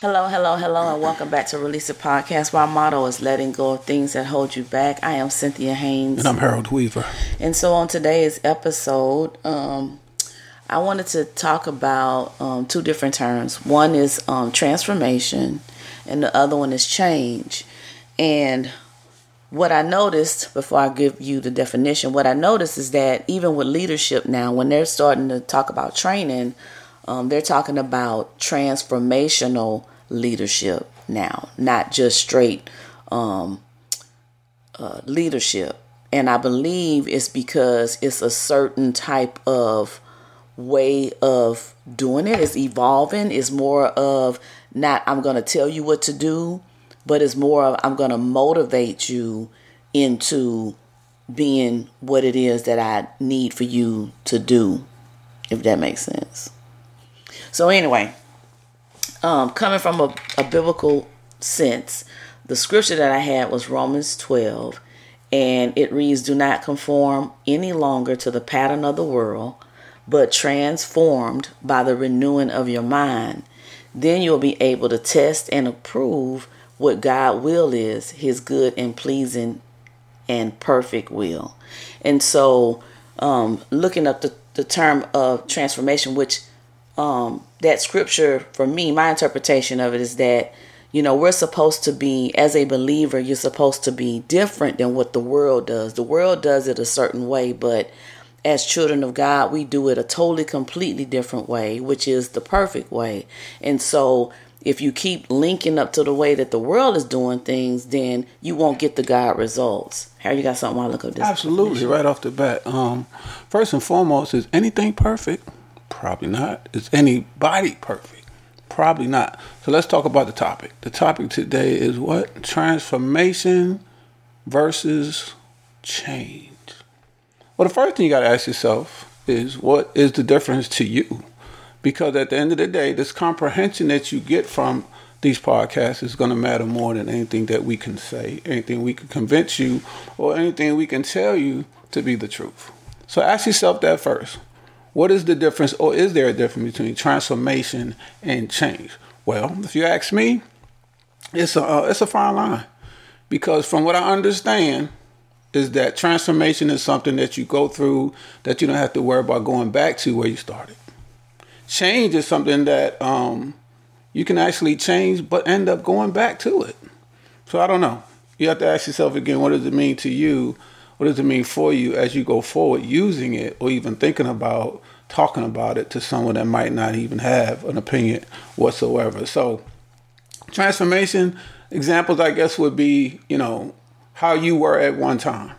Hello, hello, hello, and welcome back to Release It Podcast. My motto is letting go of things that hold you back. I am Cynthia Haynes. And I'm Harold Weaver. And so on today's episode, I wanted to talk about two different terms. One is transformation, and the other one is change. And what I noticed, before I give you the definition, what I noticed is that even with leadership now, when they're starting to talk about training, they're talking about transformational leadership now, not just straight leadership. And I believe it's because it's a certain type of way of doing it. It's evolving. It's more of not I'm going to tell you what to do, but it's more of I'm going to motivate you into being what it is that I need for you to do, if that makes sense. So anyway, coming from a biblical sense, the scripture that I had was Romans 12, and it reads, "Do not conform any longer to the pattern of the world, but transformed by the renewing of your mind. Then you'll be able to test and approve what God's will is, his good and pleasing and perfect will." And so looking up the term of transformation, which that scripture, for me, my interpretation of it is that, we're supposed to be, as a believer, you're supposed to be different than what the world does. The world does it a certain way, but as children of God, we do it a totally, completely different way, which is the perfect way. And so if you keep linking up to the way that the world is doing things, then you won't get the God results. Harry, you got something while I look up this? Absolutely, right off the bat. First and foremost, is anything perfect? Probably not. Is anybody perfect? Probably not. So let's talk about the topic. The topic today is what? Transformation versus change. Well, the first thing you got to ask yourself is, what is the difference to you? Because at the end of the day, this comprehension that you get from these podcasts is going to matter more than anything that we can say, anything we can convince you, or anything we can tell you to be the truth. So ask yourself that first. What is the difference, or is there a difference between transformation and change? Well, if you ask me, it's a fine line. Because from what I understand, is that transformation is something that you go through that you don't have to worry about going back to where you started. Change is something that you can actually change but end up going back to it. So I don't know. You have to ask yourself again, what does it mean to you? What does it mean for you as you go forward using it, or even thinking about talking about it to someone that might not even have an opinion whatsoever? So transformation examples, I guess, would be, how you were at one time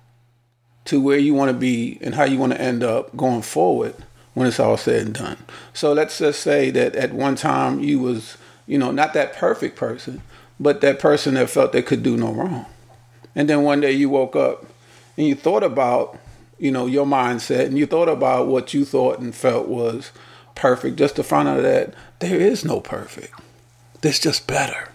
to where you want to be and how you want to end up going forward when it's all said and done. So let's just say that at one time you was, not that perfect person, but that person that felt they could do no wrong. And then one day you woke up and you thought about, your mindset, and you thought about what you thought and felt was perfect, just to find out that there is no perfect. There's just better.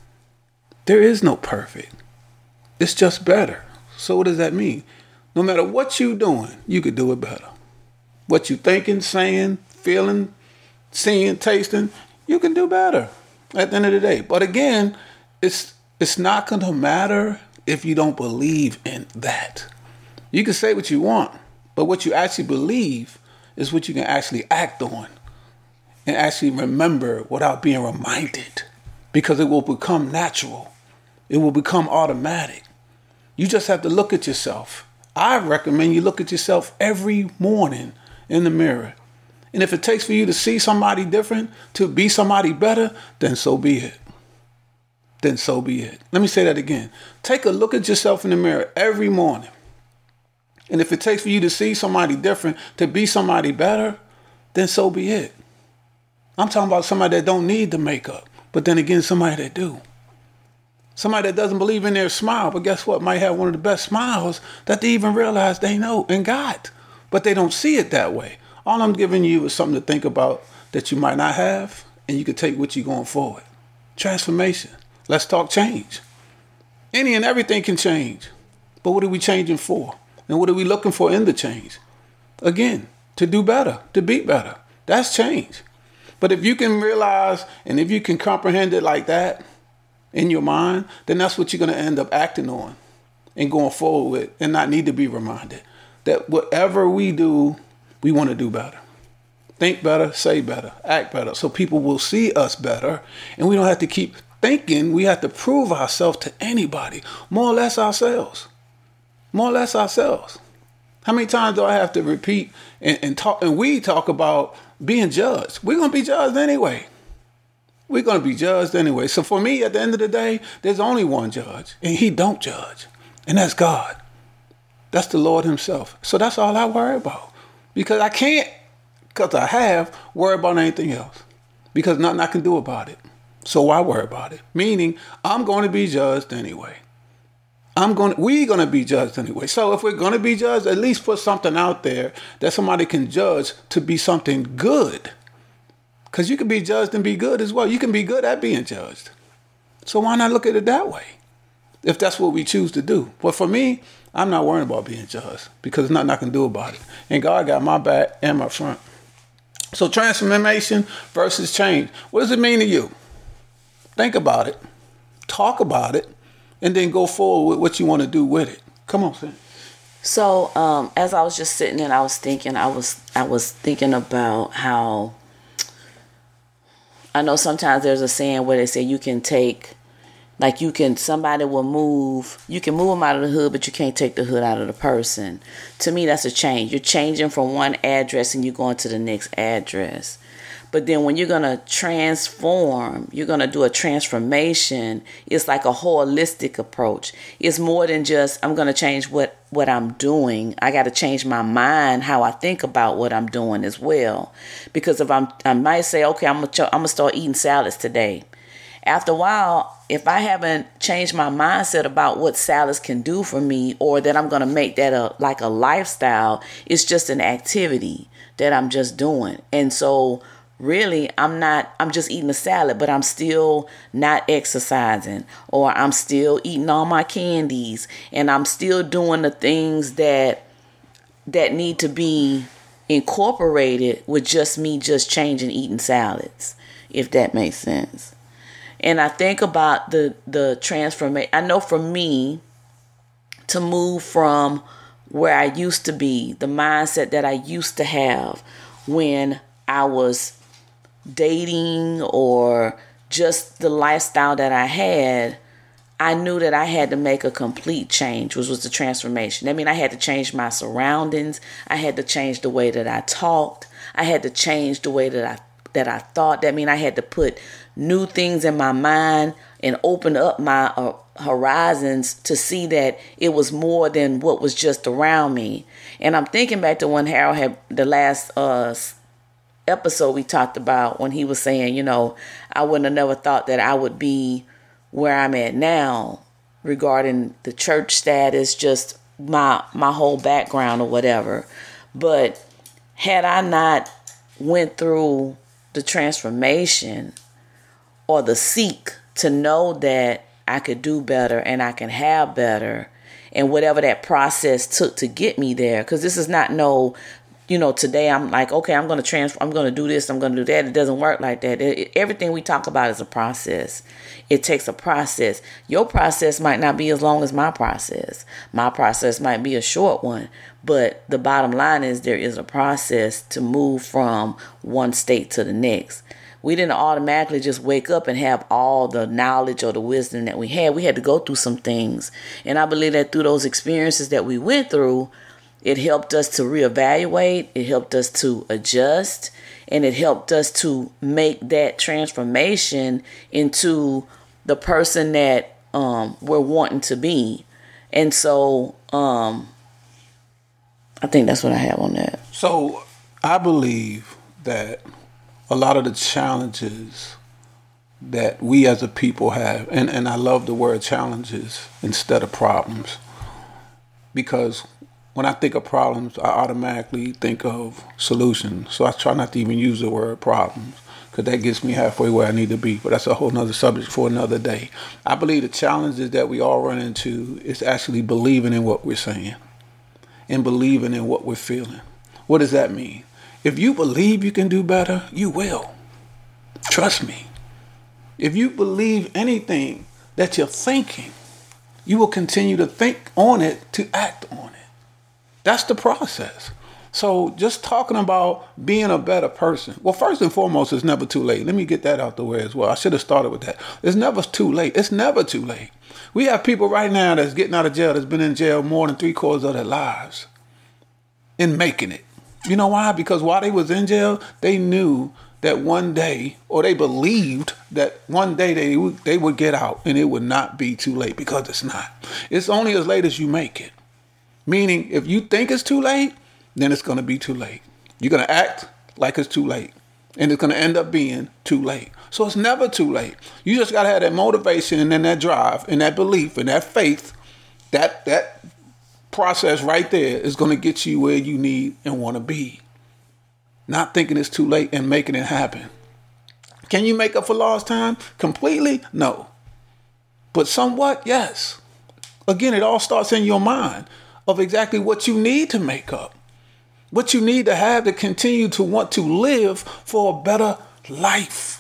There is no perfect. It's just better. So what does that mean? No matter what you're doing, you could do it better. What you thinking, saying, feeling, seeing, tasting, you can do better at the end of the day. But again, it's not going to matter if you don't believe in that. You can say what you want, but what you actually believe is what you can actually act on and actually remember without being reminded, because it will become natural. It will become automatic. You just have to look at yourself. I recommend you look at yourself every morning in the mirror. And if it takes for you to see somebody different, to be somebody better, then so be it. Then so be it. Let me say that again. Take a look at yourself in the mirror every morning. And if it takes for you to see somebody different, to be somebody better, then so be it. I'm talking about somebody that don't need the makeup, but then again, somebody that do. Somebody that doesn't believe in their smile, but guess what? Might have one of the best smiles that they even realize they know and got, but they don't see it that way. All I'm giving you is something to think about that you might not have, and you can take with you going forward. Transformation. Let's talk change. Any and everything can change, but what are we changing for? And what are we looking for in the change? Again, to do better, to be better. That's change. But if you can realize and if you can comprehend it like that in your mind, then that's what you're going to end up acting on and going forward with, and not need to be reminded that whatever we do, we want to do better. Think better, say better, act better, so people will see us better, and we don't have to keep thinking we have to prove ourselves to anybody, more or less ourselves. More or less ourselves. How many times do I have to repeat and talk? And we talk about being judged. We're going to be judged anyway. We're going to be judged anyway. So for me, at the end of the day, there's only one judge, and he don't judge. And that's God. That's the Lord himself. So that's all I worry about. Because I can't, because I have, worry about anything else. Because nothing I can do about it. So why worry about it? Meaning, I'm going to be judged anyway. We're going to be judged anyway. So if we're going to be judged, at least put something out there that somebody can judge to be something good. Because you can be judged and be good as well. You can be good at being judged. So why not look at it that way? If that's what we choose to do. But for me, I'm not worrying about being judged because there's nothing I can do about it. And God got my back and my front. So transformation versus change. What does it mean to you? Think about it. Talk about it. And then go forward with what you want to do with it. Come on, Sam. So as I was just sitting there, I was thinking about how I know sometimes there's a saying where they say you can take, like somebody will move, you can move them out of the hood, but you can't take the hood out of the person. To me, that's a change. You're changing from one address and you're going to the next address. But then when you're going to transform, you're going to do a transformation, it's like a holistic approach. It's more than just, I'm going to change what I'm doing. I got to change my mind, how I think about what I'm doing as well. Because if I might say, okay, I'm going to start eating salads today. After a while, if I haven't changed my mindset about what salads can do for me, or that I'm going to make that like a lifestyle, it's just an activity that I'm just doing. And so really, I'm just eating a salad, but I'm still not exercising, or I'm still eating all my candies, and I'm still doing the things that need to be incorporated with just me just changing eating salads, if that makes sense. And I think about the transformation. I know for me to move from where I used to be, the mindset that I used to have when I was dating or just the lifestyle that I had, I knew that I had to make a complete change, which was the transformation. I mean, I had to change my surroundings. I had to change the way that I talked. I had to change the way that I thought. That means I had to put new things in my mind and open up my horizons to see that it was more than what was just around me. And I'm thinking back to when Harold had the last episode we talked about, when he was saying, I wouldn't have never thought that I would be where I'm at now regarding the church status, just my whole background or whatever. But had I not went through the transformation or the seek to know that I could do better and I can have better, and whatever that process took to get me there, because this is not today I'm like, okay, I'm going to do this, I'm going to do that. It doesn't work like that. Everything we talk about is a process. It takes a process. Your process might not be as long as my process. My process might be a short one. But the bottom line is there is a process to move from one state to the next. We didn't automatically just wake up and have all the knowledge or the wisdom that we had. We had to go through some things. And I believe that through those experiences that we went through, it helped us to reevaluate, it helped us to adjust, and it helped us to make that transformation into the person that we're wanting to be. And so I think that's what I have on that. So I believe that a lot of the challenges that we as a people have, and I love the word challenges instead of problems, because when I think of problems, I automatically think of solutions. So I try not to even use the word problems, because that gets me halfway where I need to be. But that's a whole nother subject for another day. I believe the challenges that we all run into is actually believing in what we're saying and believing in what we're feeling. What does that mean? If you believe you can do better, you will. Trust me. If you believe anything that you're thinking, you will continue to think on it to act on it. That's the process. So just talking about being a better person. Well, first and foremost, it's never too late. Let me get that out the way as well. I should have started with that. It's never too late. It's never too late. We have people right now that's getting out of jail that's been in jail more than 3/4 of their lives in making it. You know why? Because while they was in jail, they knew that one day, or they believed that one day they would get out and it would not be too late, because it's not. It's only as late as you make it. Meaning, if you think it's too late, then it's going to be too late. You're going to act like it's too late. And it's going to end up being too late. So it's never too late. You just got to have that motivation and then that drive and that belief and that faith. That process right there is going to get you where you need and want to be. Not thinking it's too late and making it happen. Can you make up for lost time? Completely? No. But somewhat, yes. Again, it all starts in your mind of exactly what you need to make up. What you need to have to continue to want to live for a better life.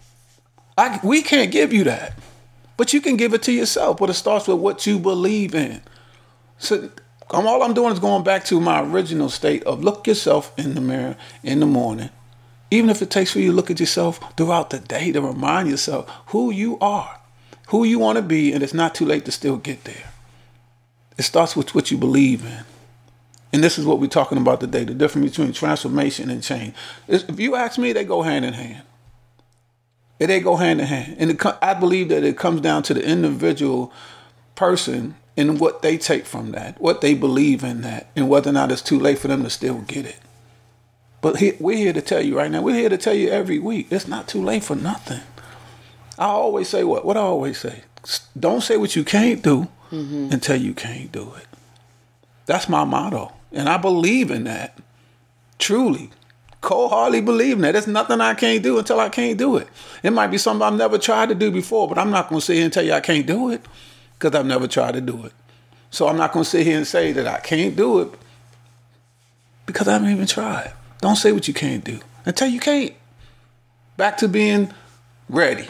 We can't give you that. But you can give it to yourself. But it starts with what you believe in. So all I'm doing is going back to my original state of look yourself in the mirror in the morning. Even if it takes for you to look at yourself throughout the day to remind yourself who you are, who you want to be, and it's not too late to still get there. It starts with what you believe in. And this is what we're talking about today, the difference between transformation and change. If you ask me, they go hand in hand. They go hand in hand. And I believe that it comes down to the individual person and what they take from that, what they believe in that, and whether or not it's too late for them to still get it. But we're here to tell you right now, we're here to tell you every week, it's not too late for nothing. I always say what I always say. Don't say what you can't do until you can't do it. That's my motto. And I believe in that. Truly. Cold-heartedly believe in that. There's nothing I can't do until I can't do it. It might be something I've never tried to do before, but I'm not going to sit here and tell you I can't do it because I've never tried to do it. So I'm not going to sit here and say that I can't do it because I haven't even tried. Don't say what you can't do until you can't. Back to being ready.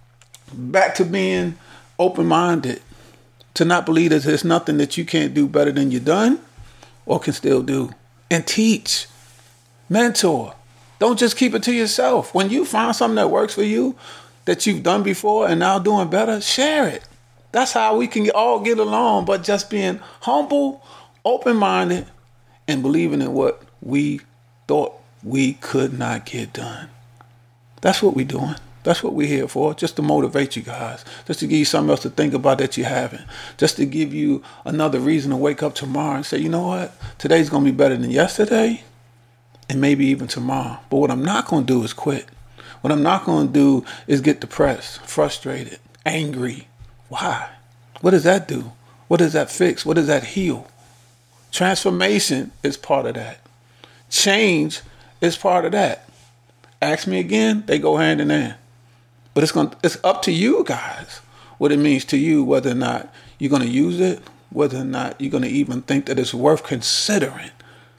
Back to being open-minded. To not believe that there's nothing that you can't do better than you done or can still do. And teach. Mentor. Don't just keep it to yourself. When you find something that works for you, that you've done before and now doing better, share it. That's how we can all get along, but just being humble, open-minded, and believing in what we thought we could not get done. That's what we're doing. That's what we're here for, just to motivate you guys, just to give you something else to think about that you haven't, just to give you another reason to wake up tomorrow and say, you know what, today's going to be better than yesterday and maybe even tomorrow. But what I'm not going to do is quit. What I'm not going to do is get depressed, frustrated, angry. Why? What does that do? What does that fix? What does that heal? Transformation is part of that. Change is part of that. Ask me again, they go hand in hand. But it's up to you guys what it means to you, whether or not you're going to use it, whether or not you're going to even think that it's worth considering.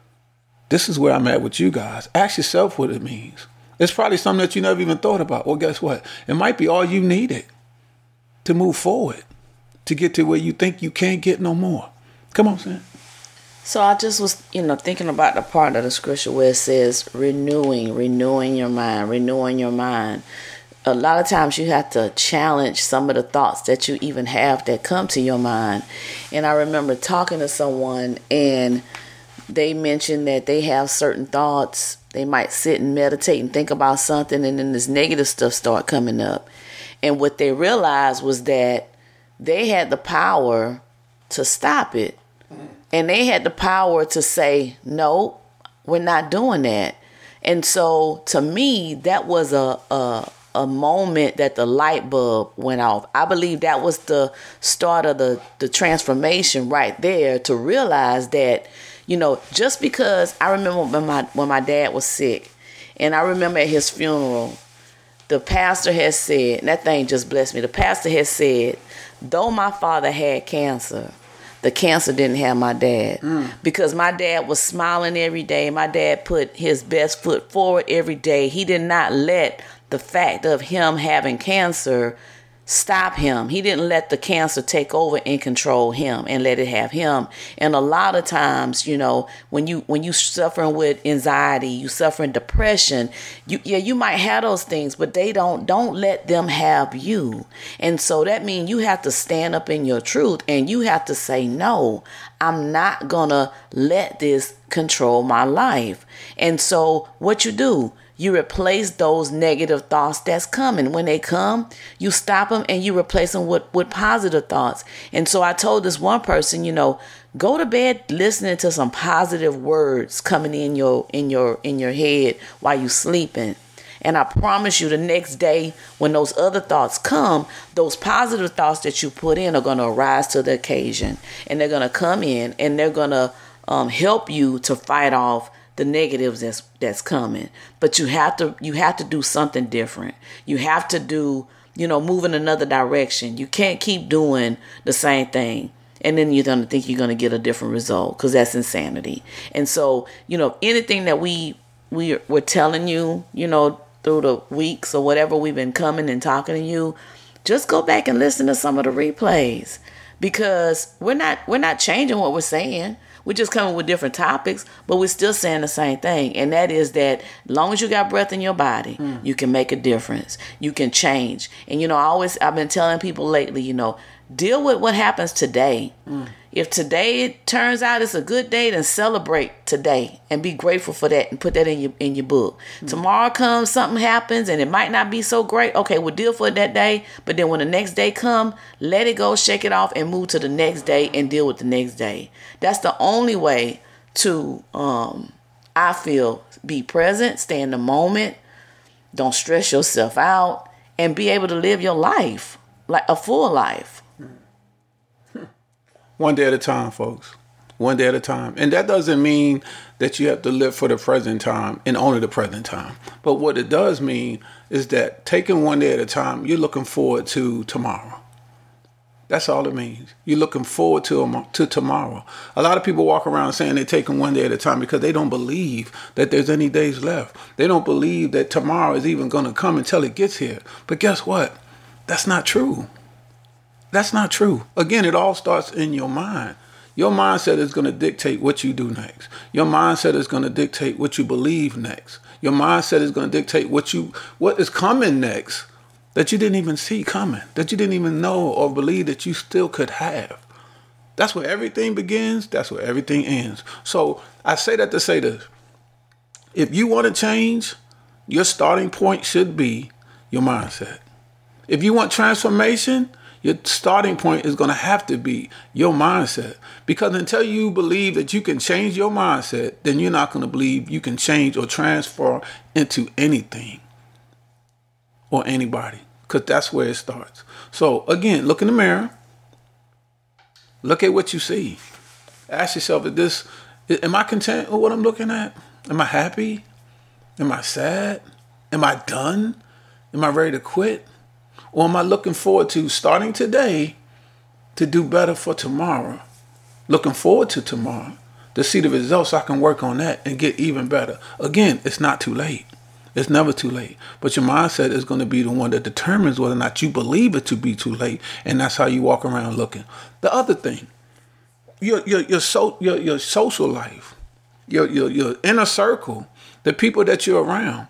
This is where I'm at with you guys. Ask yourself what it means. It's probably something that you never even thought about. Well, guess what? It might be all you needed to move forward, to get to where you think you can't get no more. Come on, Sam. So I just was, thinking about the part of the scripture where it says renewing your mind. A lot of times you have to challenge some of the thoughts that you even have that come to your mind. And I remember talking to someone and they mentioned that they have certain thoughts. They might sit and meditate and think about something, and then this negative stuff start coming up. And what they realized was that they had the power to stop it. And they had the power to say, no, we're not doing that. And so to me, that was a moment that the light bulb went off. I believe that was the start of the transformation right there, to realize that, just because I remember when my dad was sick, and I remember at his funeral, the pastor had said, and that thing just blessed me. The pastor had said, though my father had cancer, the cancer didn't have my dad, because my dad was smiling every day. My dad put his best foot forward every day. He did not let the fact of him having cancer stop him. He didn't let the cancer take over and control him and let it have him. And a lot of times, when you suffering with anxiety, you suffering depression, you might have those things, but they don't let them have you. And so that means you have to stand up in your truth and you have to say, no, I'm not gonna let this control my life. And so what you do, you replace those negative thoughts that's coming. When they come, you stop them and you replace them with positive thoughts. And so I told this one person, go to bed listening to some positive words coming in your head while you're sleeping. And I promise you the next day when those other thoughts come, those positive thoughts that you put in are going to arise to the occasion. And they're going to come in and they're going to help you to fight off the negatives that's coming. But you have to do something different. You have to do, move in another direction. You can't keep doing the same thing and then you're going to think you're going to get a different result, because that's insanity. And so, anything that we're telling you, through the weeks or whatever we've been coming and talking to you, just go back and listen to some of the replays, because we're not changing what we're saying. We're just coming with different topics, but we're still saying the same thing. And that is that as long as you got breath in your body, you can make a difference. You can change. And, I've been telling people lately, deal with what happens today. If today it turns out it's a good day, then celebrate today and be grateful for that and put that in your book. Tomorrow comes, something happens and it might not be so great. Okay, we'll deal for it that day. But then when the next day come, let it go, shake it off, and move to the next day and deal with the next day. That's the only way to, I feel, be present, stay in the moment, don't stress yourself out, and be able to live your life, like a full life. One day at a time, folks. One day at a time. And that doesn't mean that you have to live for the present time and only the present time. But what it does mean is that taking one day at a time, you're looking forward to tomorrow. That's all it means. You're looking forward to tomorrow. A lot of people walk around saying they're taking one day at a time because they don't believe that there's any days left. They don't believe that tomorrow is even going to come until it gets here. But guess what? That's not true. That's not true. Again, it all starts in your mind. Your mindset is going to dictate what you do next. Your mindset is going to dictate what you believe next. Your mindset is going to dictate what is coming next that you didn't even see coming, that you didn't even know or believe that you still could have. That's where everything begins. That's where everything ends. So I say that to say this. If you want to change, your starting point should be your mindset. If you want transformation, your starting point is going to have to be your mindset. Because until you believe that you can change your mindset, then you're not going to believe you can change or transfer into anything or anybody. Because that's where it starts. So again, look in the mirror. Look at what you see. Ask yourself, am I content with what I'm looking at? Am I happy? Am I sad? Am I done? Am I ready to quit? Or am I looking forward to starting today to do better for tomorrow? Looking forward to tomorrow to see the results so I can work on that and get even better. Again, it's not too late. It's never too late. But your mindset is going to be the one that determines whether or not you believe it to be too late. And that's how you walk around looking. The other thing, your social life, your inner circle, the people that you're around.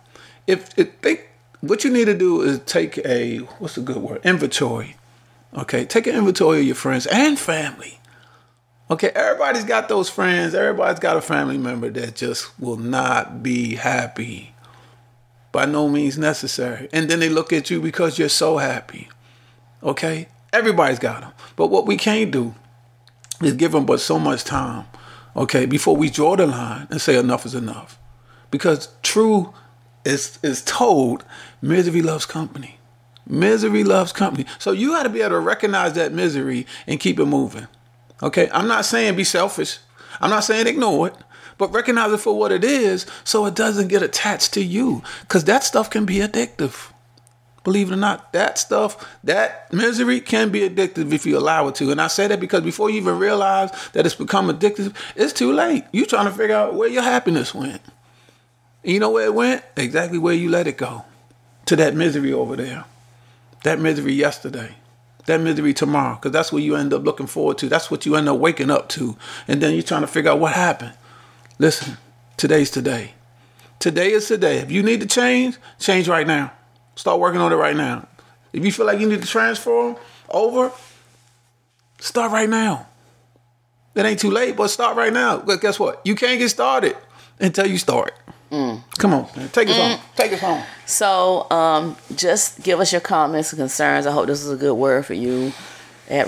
What you need to do is take inventory. Okay, take an inventory of your friends and family. Okay, everybody's got those friends. Everybody's got a family member that just will not be happy. By no means necessary. And then they look at you because you're so happy. Okay, everybody's got them. But what we can't do is give them but so much time. Okay, before we draw the line and say enough is enough. Because true is told, misery loves company. Misery loves company. So you got to be able to recognize that misery and keep it moving. Okay, I'm not saying be selfish. I'm not saying ignore it. But recognize it for what it is so it doesn't get attached to you. Because that stuff can be addictive. Believe it or not, that misery can be addictive if you allow it to. And I say that because before you even realize that it's become addictive, it's too late. You're trying to figure out where your happiness went. And you know where it went? Exactly where you let it go. to that misery over there, that misery yesterday, that misery tomorrow, because that's what you end up looking forward to. That's what you end up waking up to. And then you're trying to figure out what happened. Listen, today's today. Today is today. If you need to change right now. Start working on it right now. If you feel like you need to transform over, start right now. It ain't too late, but start right now. But guess what? You can't get started until you start. Come on, man. Take us home. Take us home. So just give us your comments and concerns. I hope this is a good word for you at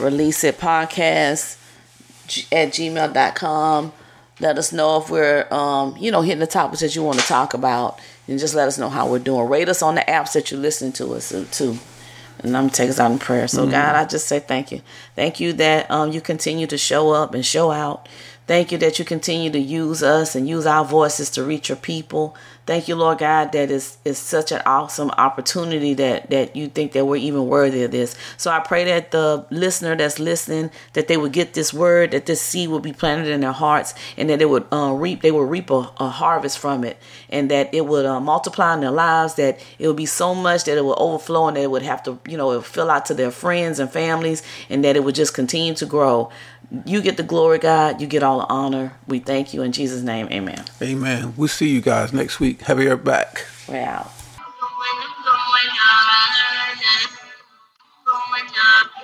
releaseitpodcast@gmail.com. Let us know if we're, hitting the topics that you want to talk about. And just let us know how we're doing. Rate us on the apps that you're listening to us to. And I'm going to take us out in prayer. So, God, I just say thank you. Thank you that you continue to show up and show out. Thank you that you continue to use us and use our voices to reach your people. Thank you, Lord God, that is such an awesome opportunity that you think that we're even worthy of this. So I pray that the listener that's listening, that they would get this word, that this seed would be planted in their hearts, and that they would reap a harvest from it, and that it would multiply in their lives, that it would be so much that it would overflow, and that it would have to, it would fill out to their friends and families, and that it would just continue to grow. You get the glory, God. You get all the honor. We thank you in Jesus' name. Amen. Amen. We'll see you guys next week. Have your back. We're out.